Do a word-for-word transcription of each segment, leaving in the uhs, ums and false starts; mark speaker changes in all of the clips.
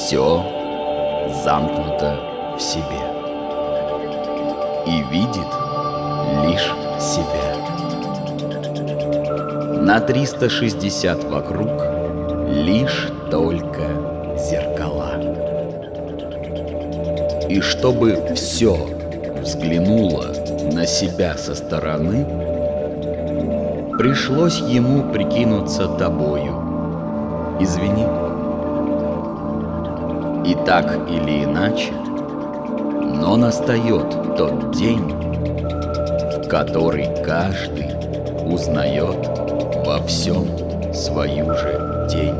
Speaker 1: все замкнуто в себе и видит лишь себя. На триста шестьдесят вокруг лишь только зеркала. И чтобы все взглянуло на себя со стороны, пришлось ему прикинуться тобою. Извини. И так или иначе, но настает тот день, в который каждый узнает во всем свою же тень.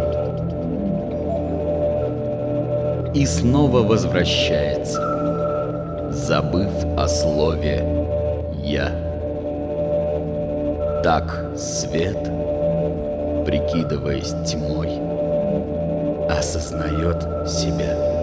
Speaker 1: И снова возвращается, забыв о слове «я». Так свет, прикидываясь тьмой, осознает себя.